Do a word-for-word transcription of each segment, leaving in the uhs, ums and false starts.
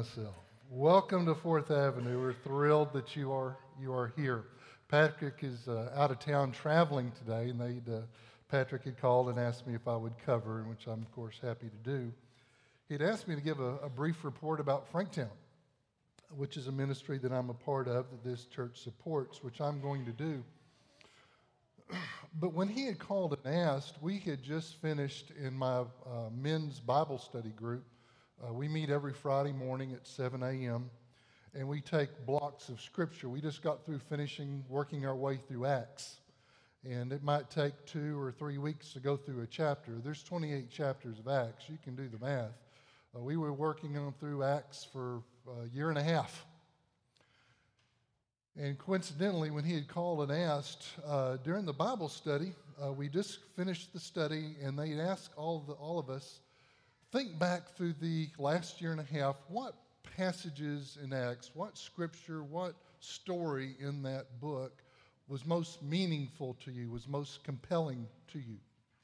myself. Welcome to Fourth Avenue. We're thrilled that you are you are here. Patrick is uh, out of town traveling today, and they uh, Patrick had called and asked me if I would cover, which I'm of course happy to do. He'd asked me to give a, a brief report about Franktown, which is a ministry that I'm a part of that this church supports, which I'm going to do. But when he had called and asked, we had just finished in my uh, men's Bible study group. Uh, we meet every Friday morning at seven a.m., and we take blocks of Scripture. We just got through finishing, working our way through Acts. And it might take two or three weeks to go through a chapter. There's twenty-eight chapters of Acts. You can do the math. Uh, we were working on through Acts for a year and a half. And coincidentally, when he had called and asked, uh, during the Bible study, uh, we just finished the study, and they asked all, the, all of us, think back through the last year and a half, what passages in Acts, what scripture, what story in that book was most meaningful to you, was most compelling to you?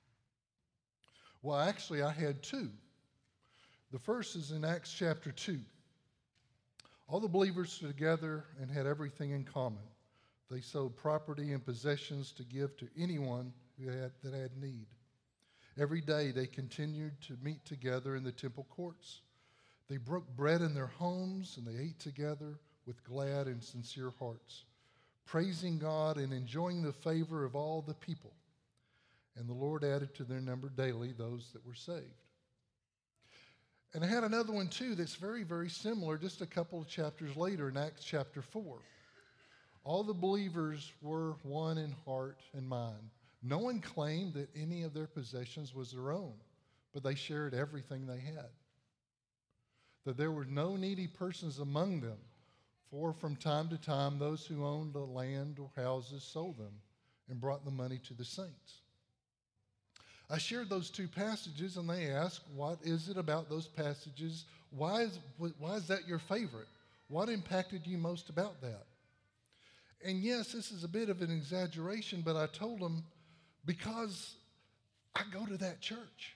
Well, actually, I had two. The first is in Acts chapter two. All the believers were together and had everything in common. They sold property and possessions to give to anyone who had, that had need. Every day they continued to meet together in the temple courts. They broke bread in their homes and they ate together with glad and sincere hearts, praising God and enjoying the favor of all the people. And the Lord added to their number daily those that were saved. And I had another one too that's very, very similar, just a couple of chapters later in Acts chapter four. All the believers were one in heart and mind. No one claimed that any of their possessions was their own, but they shared everything they had. That there were no needy persons among them, for from time to time those who owned the land or houses sold them and brought the money to the saints. I shared those two passages, and they asked, what is it about those passages? Why is, why is that your favorite? What impacted you most about that? And yes, this is a bit of an exaggeration, but I told them, because I go to that church.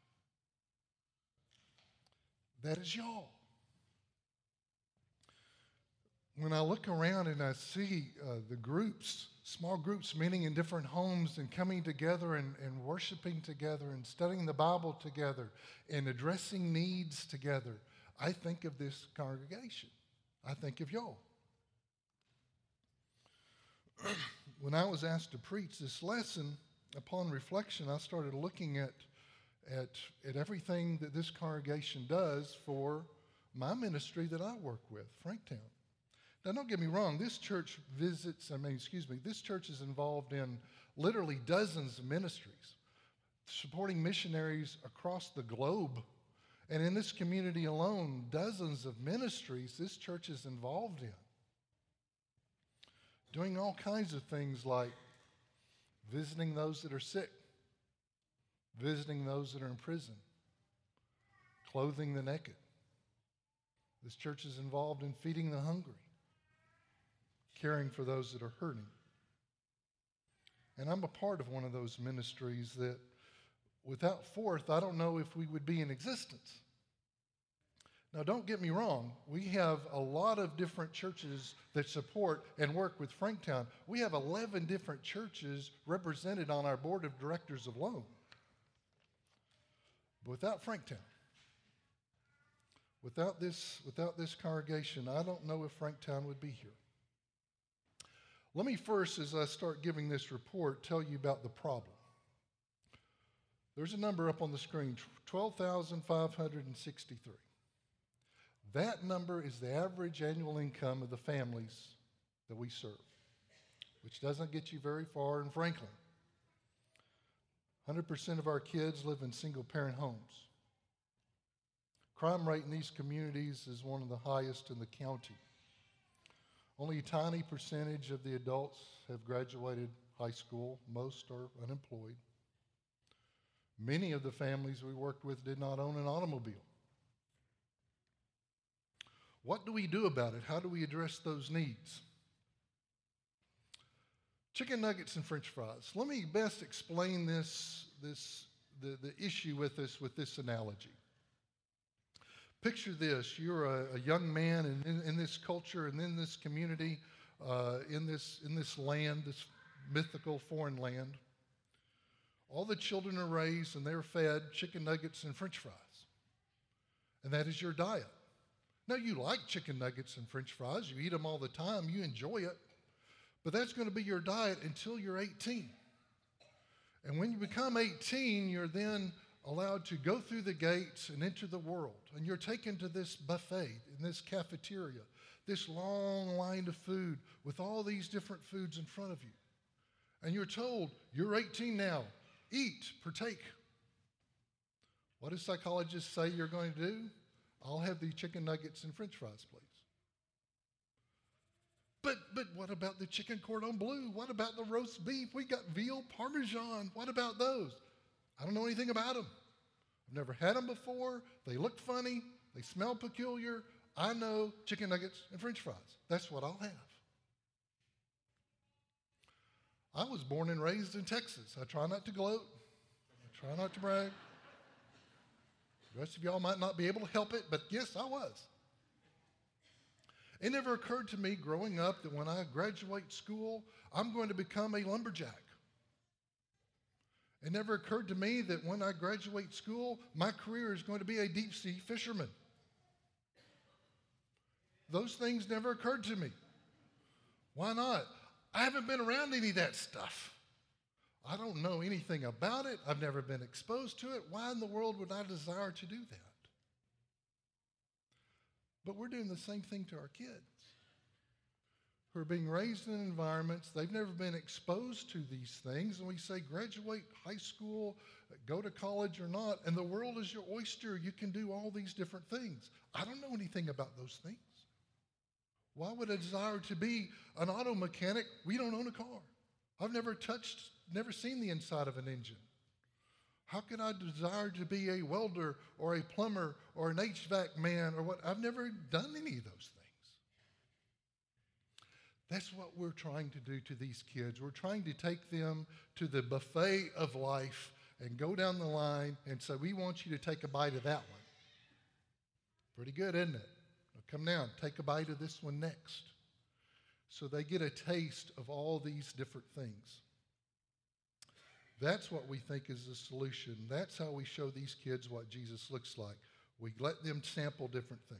That is y'all. When I look around and I see uh, the groups, small groups meeting in different homes and coming together and, and worshiping together and studying the Bible together and addressing needs together, I think of this congregation. I think of y'all. When I was asked to preach this lesson, upon reflection, I started looking at, at, at everything that this congregation does for my ministry that I work with, Franktown. Now, don't get me wrong, this church visits, I mean, excuse me, this church is involved in literally dozens of ministries, supporting missionaries across the globe. And in this community alone, dozens of ministries this church is involved in, doing all kinds of things like visiting those that are sick, visiting those that are in prison, clothing the naked. This church is involved in feeding the hungry, caring for those that are hurting. And I'm a part of one of those ministries that without Fourth, I don't know if we would be in existence. Now, don't get me wrong. We have a lot of different churches that support and work with Franktown. We have eleven different churches represented on our board of directors alone. But without Franktown, without this, without this congregation, I don't know if Franktown would be here. Let me first, as I start giving this report, tell you about the problem. There's a number up on the screen, twelve thousand five hundred sixty-three. That number is the average annual income of the families that we serve, which doesn't get you very far in Franklin. one hundred percent of our kids live in single-parent homes. Crime rate in these communities is one of the highest in the county. Only a tiny percentage of the adults have graduated high school. Most are unemployed. Many of the families we worked with did not own an automobile. What do we do about it? How do we address those needs? Chicken nuggets and French fries. Let me best explain this, this the, the issue with this with this analogy. Picture this. You're a, a young man in, in, in this culture and in this community, uh, in, this, in this land, this mythical foreign land. All the children are raised and they're fed chicken nuggets and French fries. And that is your diet. Now, you like chicken nuggets and French fries. You eat them all the time. You enjoy it. But that's going to be your diet until you're eighteen. And when you become eighteen, you're then allowed to go through the gates and enter the world. And you're taken to this buffet, in this cafeteria, this long line of food with all these different foods in front of you. And you're told, you're eighteen now. Eat, partake. What do psychologists say you're going to do? I'll have the chicken nuggets and French fries, please. But but what about the chicken cordon bleu? What about the roast beef? We got veal parmesan. What about those? I don't know anything about them. I've never had them before. They look funny. They smell peculiar. I know chicken nuggets and French fries. That's what I'll have. I was born and raised in Texas. I try not to gloat. I try not to brag. The rest of y'all might not be able to help it, but yes, I was. It never occurred to me growing up that when I graduate school, I'm going to become a lumberjack. It never occurred to me that when I graduate school, my career is going to be a deep sea fisherman. Those things never occurred to me. Why not? I haven't been around any of that stuff. I don't know anything about it. I've never been exposed to it. Why in the world would I desire to do that? But we're doing the same thing to our kids who are being raised in environments, they've never been exposed to these things, and we say graduate high school, go to college or not, and the world is your oyster. You can do all these different things. I don't know anything about those things. Why would I desire to be an auto mechanic? We don't own a car. I've never touched, never seen the inside of an engine. How can I desire to be a welder or a plumber or an H V A C man or what? I've never done any of those things. That's what we're trying to do to these kids. We're trying to take them to the buffet of life and go down the line and say, we want you to take a bite of that one. Pretty good, isn't it? Now come down, take a bite of this one next. So they get a taste of all these different things. That's what we think is the solution. That's how we show these kids what Jesus looks like. We let them sample different things.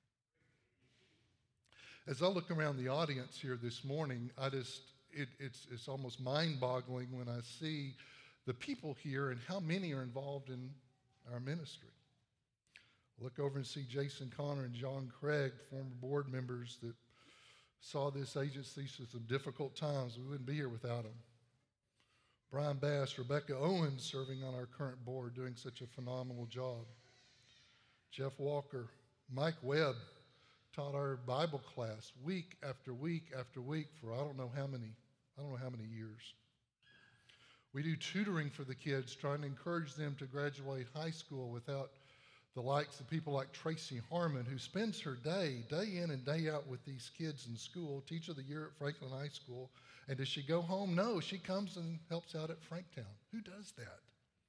As I look around the audience here this morning, I just, it, it's, it's almost mind-boggling when I see the people here and how many are involved in our ministry. Look over and see Jason Connor and John Craig, former board members that saw this agency through some difficult times. We wouldn't be here without them. Brian Bass, Rebecca Owens serving on our current board, doing such a phenomenal job. Jeff Walker, Mike Webb taught our Bible class week after week after week for I don't know how many, I don't know how many years. We do tutoring for the kids, trying to encourage them to graduate high school without the likes of people like Tracy Harmon, who spends her day, day in and day out with these kids in school, teacher of the year at Franklin High School. And does she go home? No, she comes and helps out at Franktown. Who does that?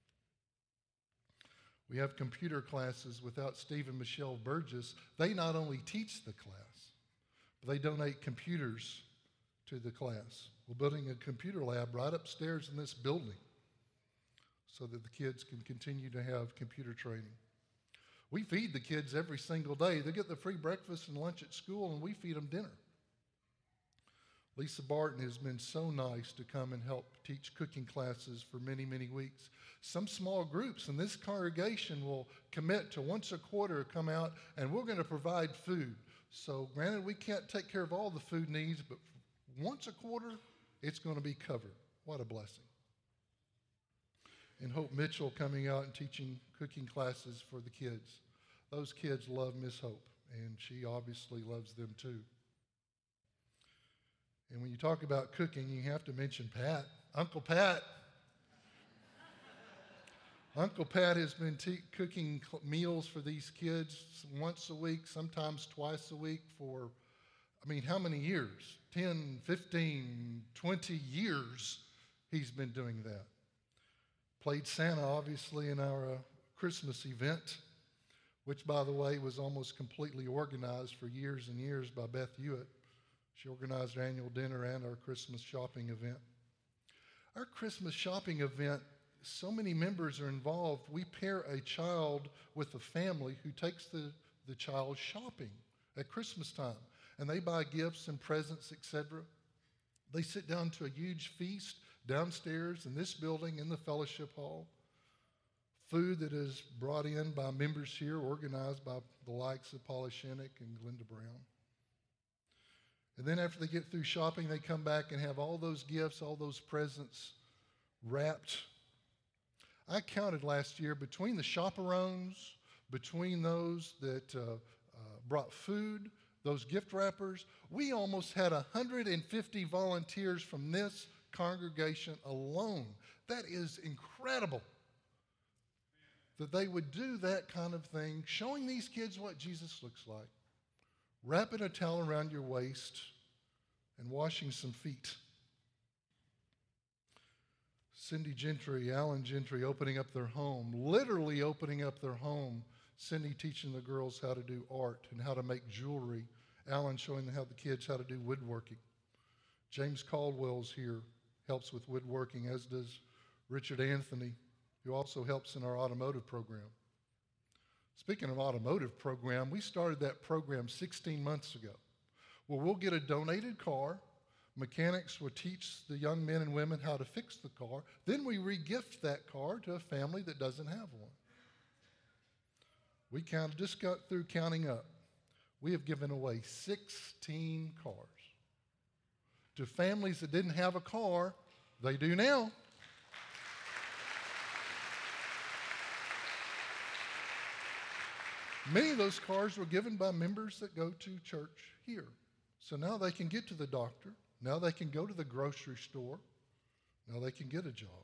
We have computer classes without Steve and Michelle Burgess. They not only teach the class, but they donate computers to the class. We're building a computer lab right upstairs in this building so that the kids can continue to have computer training. We feed the kids every single day. They get the free breakfast and lunch at school, and we feed them dinner. Lisa Barton has been so nice to come and help teach cooking classes for many, many weeks. Some small groups in this congregation will commit to once a quarter come out, and we're going to provide food. So granted, we can't take care of all the food needs, but once a quarter, it's going to be covered. What a blessing. And Hope Mitchell coming out and teaching cooking classes for the kids. Those kids love Miss Hope, and she obviously loves them too. And when you talk about cooking, you have to mention Pat. Uncle Pat. Uncle Pat has been te- cooking meals for these kids once a week, sometimes twice a week for, I mean, how many years? ten, fifteen, twenty years he's been doing that. Played Santa, obviously, in our uh, Christmas event which, by the way, was almost completely organized for years and years by Beth Hewitt. She organized our annual dinner and our Christmas shopping event. Our Christmas shopping event, so many members are involved. We pair a child with a family who takes the, the child shopping at Christmas time. And they buy gifts and presents, et cetera. They sit down to a huge feast downstairs in this building in the fellowship hall. Food that is brought in by members here, organized by the likes of Paula Shinnick and Glenda Brown. And then after they get through shopping, they come back and have all those gifts, all those presents wrapped. I counted last year between the chaperones, between those that uh, uh, brought food, those gift wrappers, we almost had one hundred fifty volunteers from this congregation alone. That is incredible that they would do that kind of thing, showing these kids what Jesus looks like, wrapping a towel around your waist, and washing some feet. Cindy Gentry, Alan Gentry opening up their home, literally opening up their home. Cindy teaching the girls how to do art and how to make jewelry. Alan showing them how the kids how to do woodworking. James Caldwell's here, helps with woodworking, as does Richard Anthony, who also helps in our automotive program. Speaking of automotive program, we started that program sixteen months ago, where we'll get a donated car. Mechanics will teach the young men and women how to fix the car. Then we re-gift that car to a family that doesn't have one. We count, just got through counting up. We have given away sixteen cars to families that didn't have a car. They do now. Many of those cars were given by members that go to church here. So now they can get to the doctor. Now they can go to the grocery store. Now they can get a job.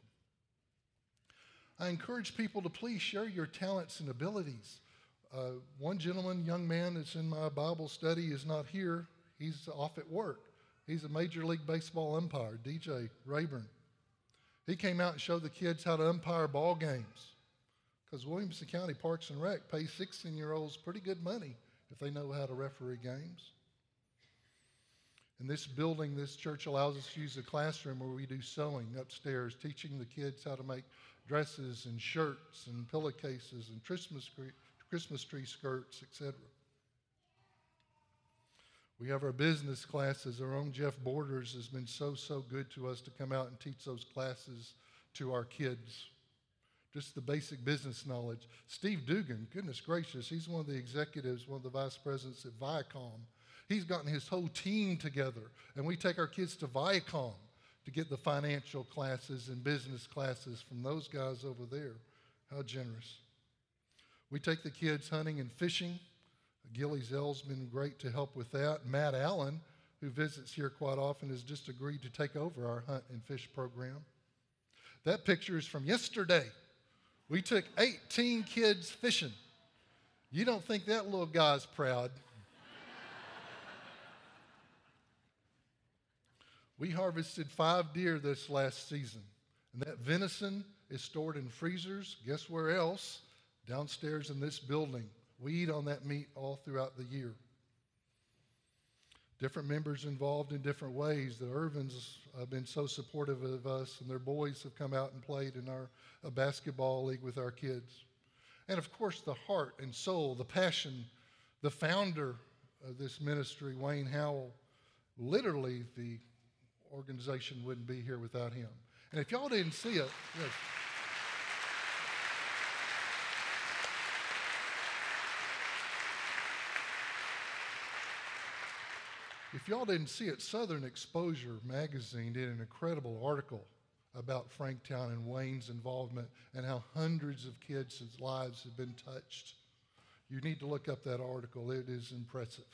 I encourage people to please share your talents and abilities. Uh, one gentleman, young man that's in my Bible study is not here. He's off at work. He's a Major League Baseball umpire, D J Rayburn. He came out and showed the kids how to umpire ball games, because Williamson County Parks and Rec pays sixteen-year-olds pretty good money if they know how to referee games. In this building, this church allows us to use a classroom where we do sewing upstairs, teaching the kids how to make dresses and shirts and pillowcases and Christmas tree, Christmas tree skirts, et cetera. We have our business classes. Our own Jeff Borders has been so, so good to us to come out and teach those classes to our kids. Just the basic business knowledge. Steve Dugan, goodness gracious, he's one of the executives, one of the vice presidents at Viacom. He's gotten his whole team together, and we take our kids to Viacom to get the financial classes and business classes from those guys over there. How generous. We take the kids hunting and fishing. Gilly Zell's been great to help with that. Matt Allen, who visits here quite often, has just agreed to take over our hunt and fish program. That picture is from yesterday. We took eighteen kids fishing. You don't think that little guy's proud. We harvested five deer this last season, and that venison is stored in freezers. Guess where else? Downstairs in this building. We eat on that meat all throughout the year. Different members involved in different ways. The Irvins have been so supportive of us, and their boys have come out and played in our a basketball league with our kids. And of course, the heart and soul, the passion, the founder of this ministry, Wayne Howell, literally the organization wouldn't be here without him. And if y'all didn't see it, yes. If y'all didn't see it, Southern Exposure magazine did an incredible article about Franktown and Wayne's involvement and how hundreds of kids' lives have been touched. You need to look up that article. It is impressive.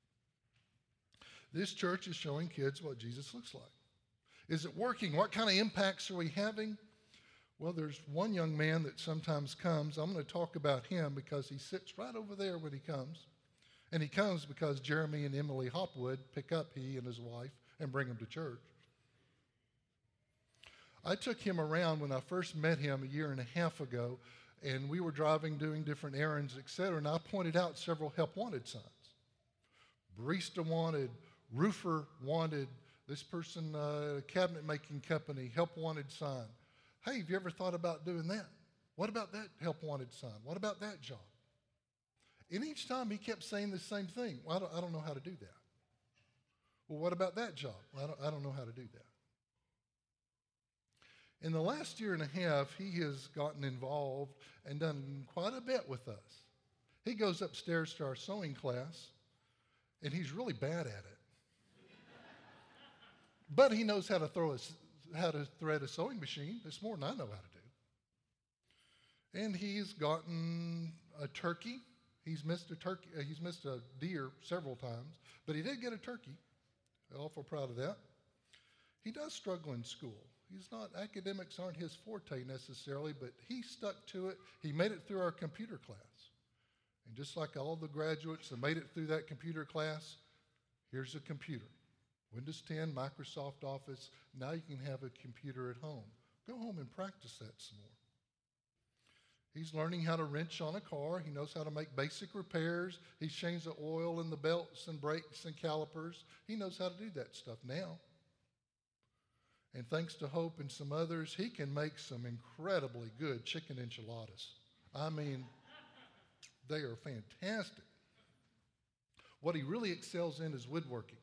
This church is showing kids what Jesus looks like. Is it working? What kind of impacts are we having? Well, there's one young man that sometimes comes. I'm going to talk about him because he sits right over there when he comes. And he comes because Jeremy and Emily Hopwood pick up he and his wife and bring him to church. I took him around when I first met him a year and a half ago, and we were driving, doing different errands, et cetera, and I pointed out several help wanted signs. Barista wanted, roofer wanted, this person, uh, cabinet making company, help wanted sign. Hey, have you ever thought about doing that? What about that help wanted sign? What about that job? And each time he kept saying the same thing. Well, I don't, I don't know how to do that. Well, what about that job? Well, I don't, I don't know how to do that. In the last year and a half, he has gotten involved and done quite a bit with us. He goes upstairs to our sewing class, and he's really bad at it. But he knows how to throw a, how to thread a sewing machine. It's more than I know how to do. And he's gotten a turkey. He's missed a turkey. Uh, he's missed a deer several times, but he did get a turkey. Awful proud of that. He does struggle in school. He's not, academics aren't his forte necessarily, but he stuck to it. He made it through our computer class. And just like all the graduates that made it through that computer class, here's a computer. Windows ten, Microsoft Office. Now you can have a computer at home. Go home and practice that some more. He's learning how to wrench on a car. He knows how to make basic repairs. He's changed the oil in the belts and brakes and calipers. He knows how to do that stuff now. And thanks to Hope and some others, he can make some incredibly good chicken enchiladas. I mean, they are fantastic. What he really excels in is woodworking.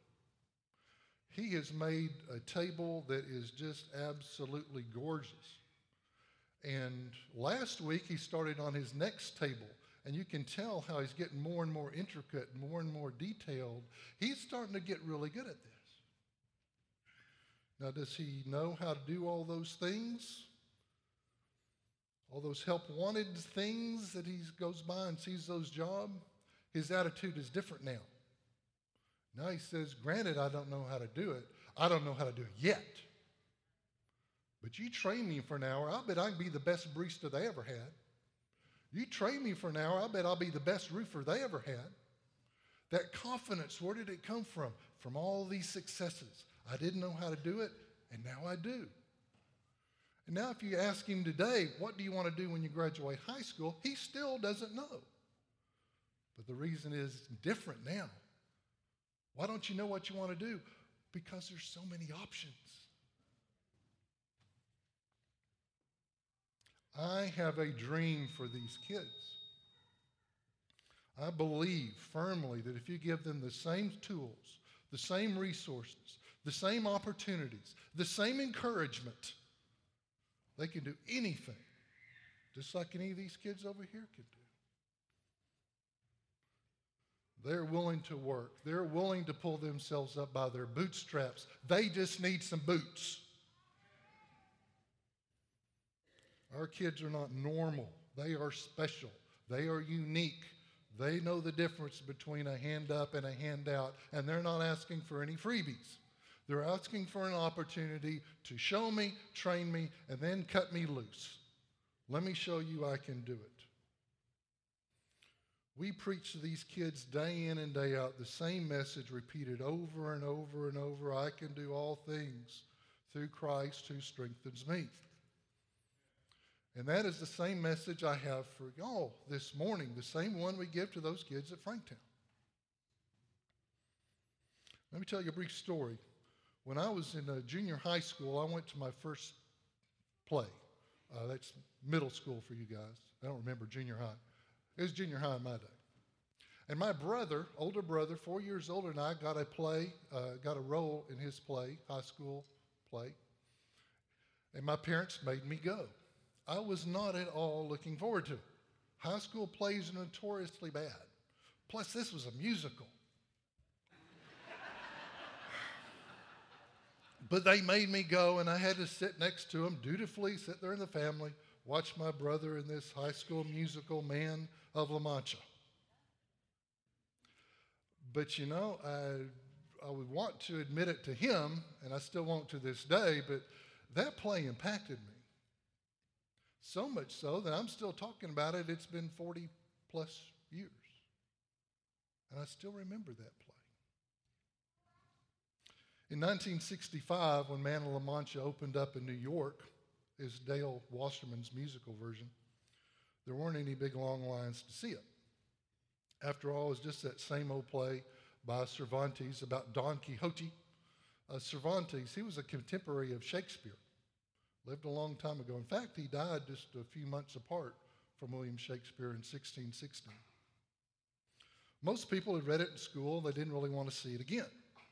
He has made a table that is just absolutely gorgeous. And last week, he started on his next table. And you can tell how he's getting more and more intricate, more and more detailed. He's starting to get really good at this. Now, does he know how to do all those things? All those help-wanted things that he goes by and sees those jobs? His attitude is different now. Now he says, granted, I don't know how to do it. I don't know how to do it yet. But you train me for an hour, I bet I can be the best barista they ever had. You train me for an hour, I bet I'll be the best roofer they ever had. That confidence, where did it come from? From all these successes. I didn't know how to do it, and now I do. And now if you ask him today, what do you want to do when you graduate high school? He still doesn't know. But the reason is it's different now. Why don't you know what you want to do? Because there's so many options. I have a dream for these kids. I believe firmly that if you give them the same tools, the same resources, the same opportunities, the same encouragement, they can do anything, just like any of these kids over here can do. They're willing to work. They're willing to pull themselves up by their bootstraps. They just need some boots. Our kids are not normal. They are special. They are unique. They know the difference between a hand up and a handout, and they're not asking for any freebies. They're asking for an opportunity to show me, train me, and then cut me loose. Let me show you I can do it. We preach to these kids day in and day out the same message repeated over and over and over. I can do all things through Christ who strengthens me. And that is the same message I have for y'all this morning, the same one we give to those kids at Franktown. Let me tell you a brief story. When I was in uh, junior high school, I went to my first play. Uh, that's middle school for you guys. I don't remember junior high. It was junior high in my day. And my brother, older brother, four years older than I, got a play, uh, got a role in his play, high school play. And my parents made me go. I was not at all looking forward to it. High school plays are notoriously bad. Plus, this was a musical. But they made me go, and I had to sit next to them, dutifully sit there in the family, watch my brother in this high school musical, Man of La Mancha. But you know, I, I would want to admit it to him, and I still won't to this day, but that play impacted me. So much so that I'm still talking about it. It's been forty plus years. And I still remember that play. In nineteen sixty-five, when Man of La Mancha opened up in New York, is Dale Wasserman's musical version, There weren't any big long lines to see it. After all, it was just that same old play by Cervantes about Don Quixote. Uh, Cervantes, he was a contemporary of Shakespeare, lived a long time ago. In fact, he died just a few months apart from William Shakespeare in sixteen sixteen. Most people had read it in school. They didn't really want to see it again.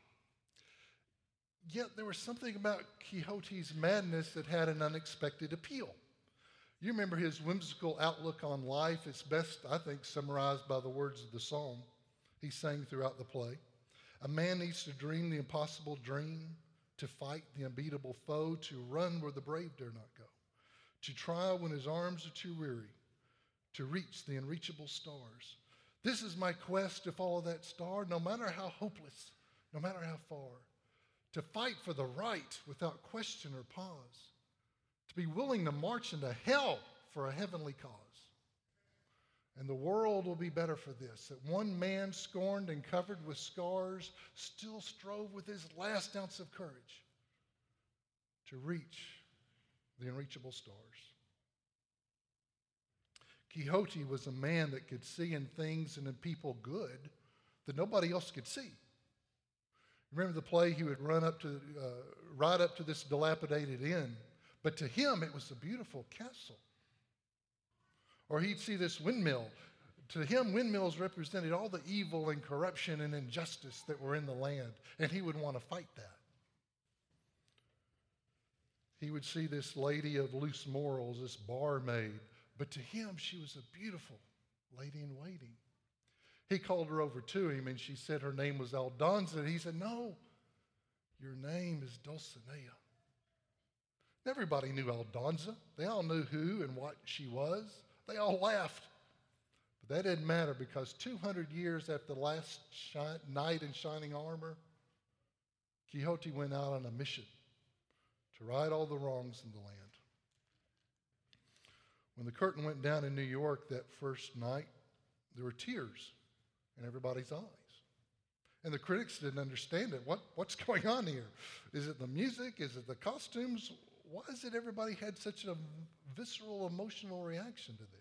Yet there was something about Quixote's madness that had an unexpected appeal. You remember his whimsical outlook on life. It's best, I think, summarized by the words of the psalm he sang throughout the play. A man needs to dream the impossible dream, to fight the unbeatable foe, to run where the brave dare not go, to try when his arms are too weary, to reach the unreachable stars. This is my quest, to follow that star, no matter how hopeless, no matter how far, to fight for the right without question or pause, to be willing to march into hell for a heavenly cause. And the world will be better for this, that one man scorned and covered with scars still strove with his last ounce of courage to reach the unreachable stars. Quixote was a man that could see in things and in people good that nobody else could see. Remember the play? He would run up to, uh, ride up to this dilapidated inn, but to him it was a beautiful castle. Or he'd see this windmill. To him, windmills represented all the evil and corruption and injustice that were in the land, and he would want to fight that. He would see this lady of loose morals, this barmaid, but to him, she was a beautiful lady in waiting. He called her over to him, and she said her name was Aldonza. And he said, "No, your name is Dulcinea." Everybody knew Aldonza. They all knew who and what she was. They all laughed. But that didn't matter, because two hundred years after the last shi- knight in shining armor, Quixote went out on a mission to right all the wrongs in the land. When the curtain went down in New York that first night, there were tears in everybody's eyes. And the critics didn't understand it. What, what's going on here? Is it the music? Is it the costumes? Why is it everybody had such a visceral, emotional reaction to this?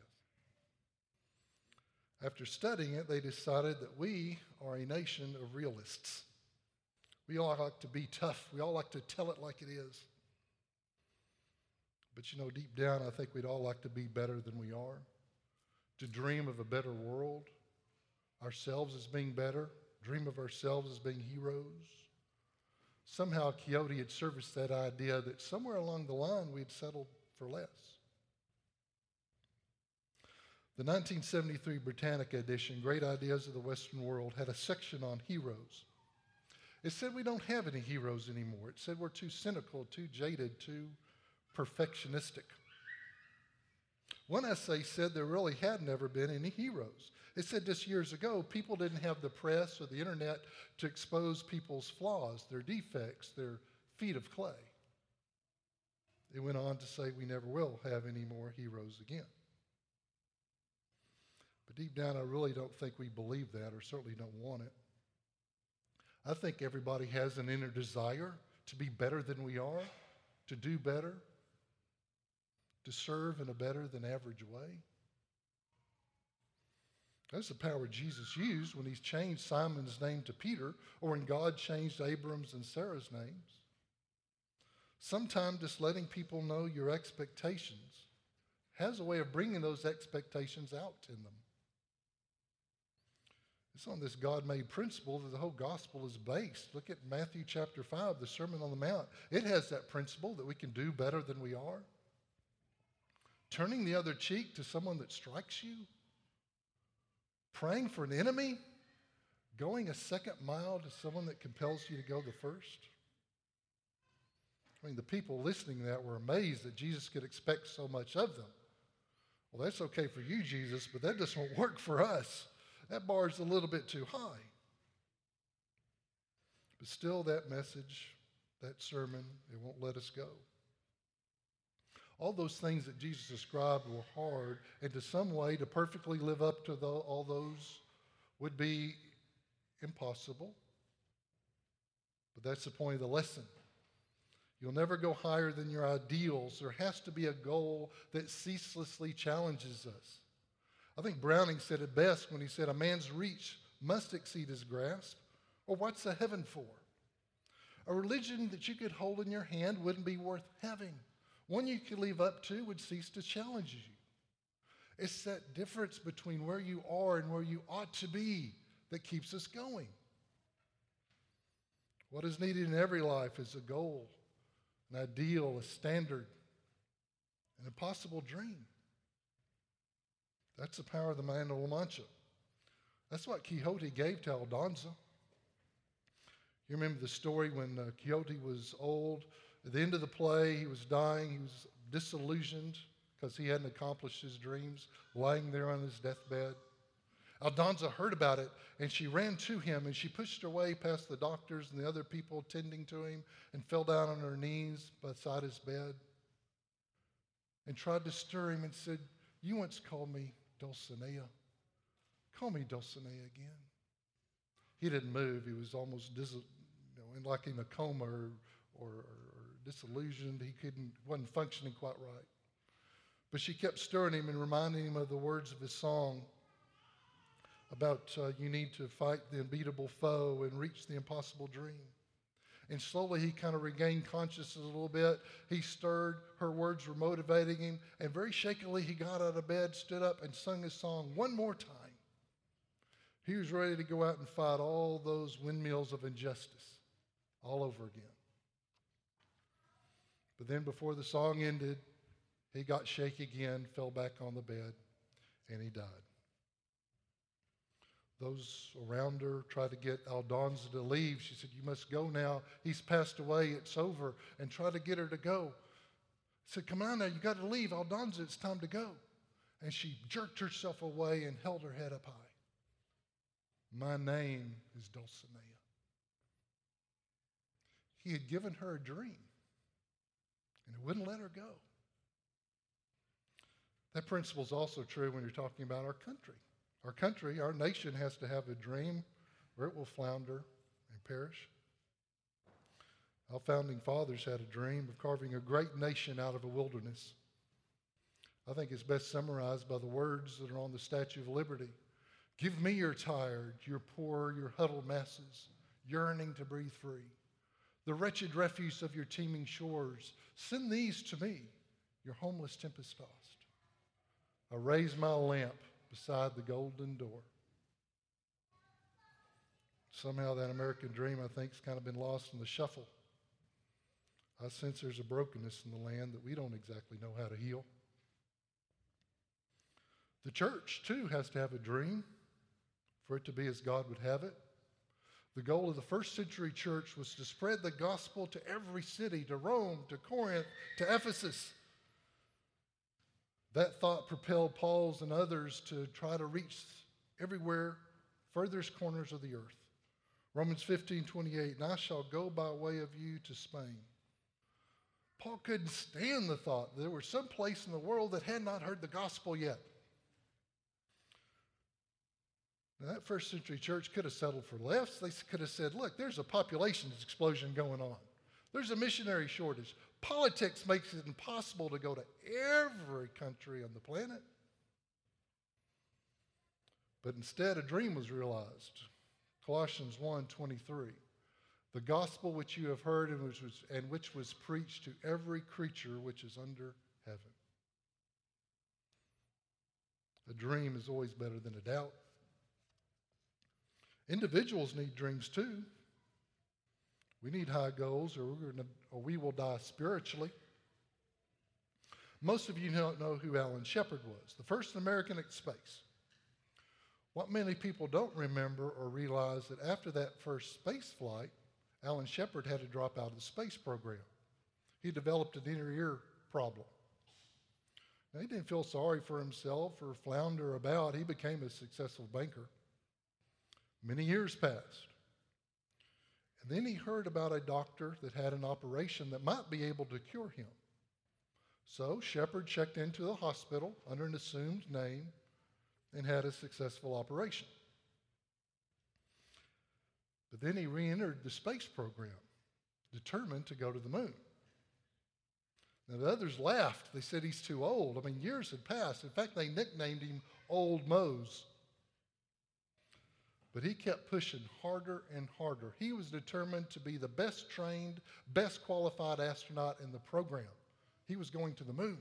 After studying it, they decided that we are a nation of realists. We all like to be tough. We all like to tell it like it is. But you know, deep down, I think we'd all like to be better than we are, to dream of a better world, ourselves as being better, dream of ourselves as being heroes. Somehow Quixote had serviced that idea that somewhere along the line we'd settled for less. The nineteen seventy-three Britannica edition, Great Ideas of the Western World, had a section on heroes. It said we don't have any heroes anymore. It said we're too cynical, too jaded, too perfectionistic. One essay said there really had never been any heroes. It said just years ago, people didn't have the press or the internet to expose people's flaws, their defects, their feet of clay. It went on to say we never will have any more heroes again. But deep down, I really don't think we believe that, or certainly don't want it. I think everybody has an inner desire to be better than we are, to do better, to serve in a better than average way. That's the power Jesus used when he changed Simon's name to Peter, or when God changed Abram's and Sarah's names. Sometimes just letting people know your expectations has a way of bringing those expectations out in them. It's on this God-made principle that the whole gospel is based. Look at Matthew chapter five, the Sermon on the Mount. It has that principle that we can do better than we are. Turning the other cheek to someone that strikes you. Praying for an enemy. Going a second mile to someone that compels you to go the first. I mean, the people listening to that were amazed that Jesus could expect so much of them. Well, that's okay for you, Jesus, but that just won't work for us. That bar's a little bit too high. But still, that message, that sermon, it won't let us go. All those things that Jesus described were hard, and to some way, to perfectly live up to the, all those would be impossible. But that's the point of the lesson. You'll never go higher than your ideals. There has to be a goal that ceaselessly challenges us. I think Browning said it best when he said, a man's reach must exceed his grasp, or what's the heaven for? A religion that you could hold in your hand wouldn't be worth having. One you could live up to would cease to challenge you. It's that difference between where you are and where you ought to be that keeps us going. What is needed in every life is a goal, an ideal, a standard, an impossible dream. That's the power of the man of La Mancha. That's what Quixote gave to Aldonza. You remember the story when uh, Quixote was old. At the end of the play, he was dying. He was disillusioned because he hadn't accomplished his dreams, lying there on his deathbed. Aldonza heard about it, and she ran to him, and she pushed her way past the doctors and the other people tending to him and fell down on her knees beside his bed and tried to stir him and said, "You once called me Dulcinea. Call me Dulcinea again." He didn't move. He was almost dis- you know, in like in a coma or, or, or disillusioned. He couldn't, wasn't functioning quite right. But she kept stirring him and reminding him of the words of his song about uh, you need to fight the unbeatable foe and reach the impossible dream. And slowly he kind of regained consciousness a little bit. He stirred. Her words were motivating him. And very shakily he got out of bed, stood up, and sung his song one more time. He was ready to go out and fight all those windmills of injustice all over again. But then before the song ended, he got shaky again, fell back on the bed, and he died. Those around her tried to get Aldonza to leave. She said, "You must go now. He's passed away. It's over." And tried to get her to go. He said, "Come on now. You got to leave. Aldonza, it's time to go." And she jerked herself away and held her head up high. "My name is Dulcinea." He had given her a dream, and it wouldn't let her go. That principle is also true when you're talking about our country. Our country, our nation has to have a dream or it will flounder and perish. Our founding fathers had a dream of carving a great nation out of a wilderness. I think it's best summarized by the words that are on the Statue of Liberty. "Give me your tired, your poor, your huddled masses, yearning to breathe free. The wretched refuse of your teeming shores, send these to me, your homeless tempest-tossed. I raise my lamp beside the golden door." Somehow that American dream, I think, has kind of been lost in the shuffle. I sense there's a brokenness in the land that we don't exactly know how to heal. The church, too, has to have a dream for it to be as God would have it. The goal of the first century church was to spread the gospel to every city, to Rome, to Corinth, to Ephesus. That thought propelled Paul's and others to try to reach everywhere, furthest corners of the earth. Romans fifteen twenty-eight, "And I shall go by way of you to Spain." Paul couldn't stand the thought that there was some place in the world that had not heard the gospel yet. Now, that first century church could have settled for less. They could have said, "Look, there's a population explosion going on. There's a missionary shortage. Politics makes it impossible to go to every country on the planet." But instead, a dream was realized. Colossians one twenty-three, "The gospel which you have heard and which was, and which was preached to every creature which is under heaven." A dream is always better than a doubt. Individuals need dreams too. We need high goals, or, we're gonna, or we will die spiritually. Most of you don't know who Alan Shepard was, the first American at space. What many people don't remember or realize that after that first space flight, Alan Shepard had to drop out of the space program. He developed an inner ear problem. Now, he didn't feel sorry for himself or flounder about. He became a successful banker. Many years passed. And then he heard about a doctor that had an operation that might be able to cure him. So Shepard checked into the hospital under an assumed name and had a successful operation. But then he re-entered the space program, determined to go to the moon. Now, the others laughed. They said he's too old. I mean, years had passed. In fact, they nicknamed him Old Mose. But he kept pushing harder and harder. He was determined to be the best trained, best qualified astronaut in the program. He was going to the moon.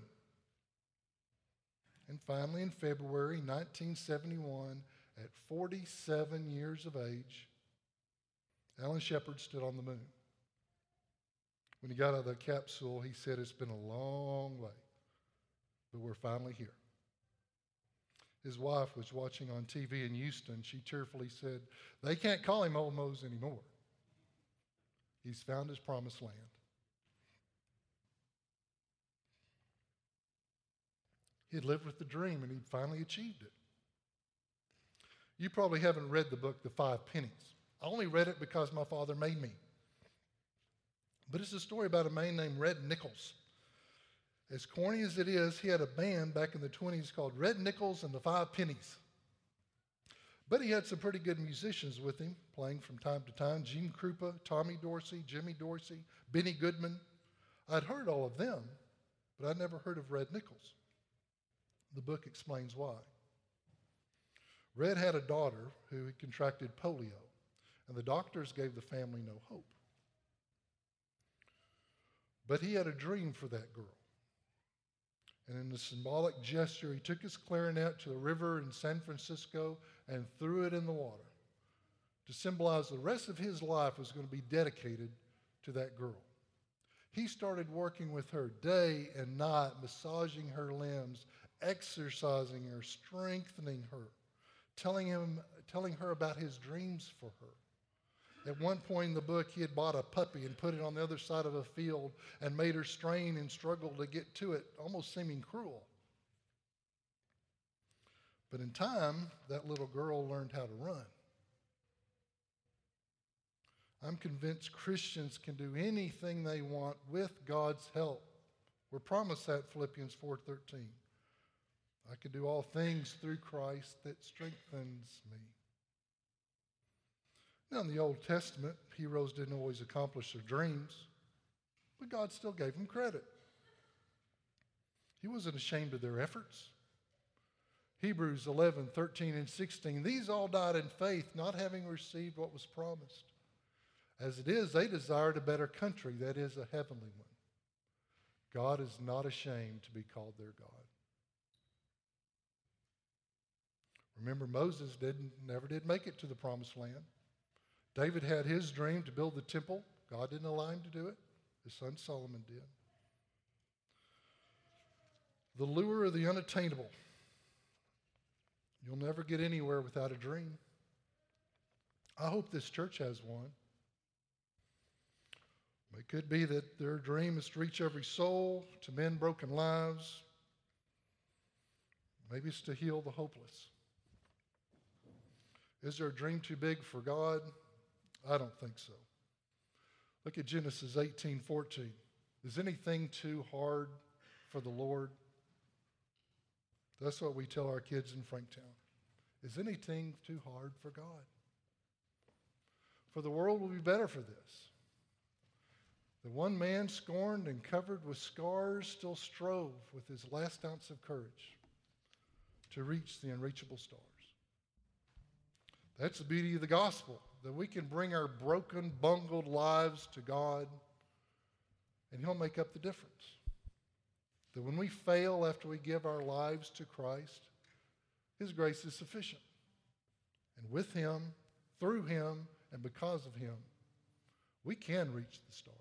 And finally, in February nineteen seventy-one, at forty-seven years of age, Alan Shepard stood on the moon. When he got out of the capsule, he said, "It's been a long way, but we're finally here." His wife was watching on T V in Houston. She tearfully said, "They can't call him Old Mose anymore. He's found his promised land." He had lived with the dream, and he'd finally achieved it. You probably haven't read the book, The Five Pennies. I only read it because my father made me. But it's a story about a man named Red Nichols. As corny as it is, he had a band back in the twenties called Red Nichols and the Five Pennies. But he had some pretty good musicians with him, playing from time to time. Gene Krupa, Tommy Dorsey, Jimmy Dorsey, Benny Goodman. I'd heard all of them, but I'd never heard of Red Nichols. The book explains why. Red had a daughter who had contracted polio, and the doctors gave the family no hope. But he had a dream for that girl. And in a symbolic gesture, he took his clarinet to the river in San Francisco and threw it in the water to symbolize the rest of his life was going to be dedicated to that girl. He started working with her day and night, massaging her limbs, exercising her, strengthening her, telling him, telling her about his dreams for her. At one point in the book, he had bought a puppy and put it on the other side of a field and made her strain and struggle to get to it, almost seeming cruel. But in time, that little girl learned how to run. I'm convinced Christians can do anything they want with God's help. We're promised that in Philippians four thirteen. I can do all things through Christ that strengthens me. Now, in the Old Testament, heroes didn't always accomplish their dreams, but God still gave them credit. He wasn't ashamed of their efforts. Hebrews eleven, thirteen, and sixteen, these all died in faith, not having received what was promised. As it is, they desired a better country, that is, a heavenly one. God is not ashamed to be called their God. Remember, Moses didn't, never did make it to the promised land. David had his dream to build the temple. God didn't allow him to do it. His son Solomon did. The lure of the unattainable. You'll never get anywhere without a dream. I hope this church has one. It could be that their dream is to reach every soul, to mend broken lives. Maybe it's to heal the hopeless. Is there a dream too big for God? I don't think so. Look at Genesis eighteen fourteen. Is anything too hard for the Lord? That's what we tell our kids in Franktown. Is anything too hard for God? For the world will be better for this. The one man scorned and covered with scars still strove with his last ounce of courage to reach the unreachable stars. That's the beauty of the gospel, that we can bring our broken, bungled lives to God, and He'll make up the difference. That when we fail after we give our lives to Christ, His grace is sufficient. And with Him, through Him, and because of Him, we can reach the stars.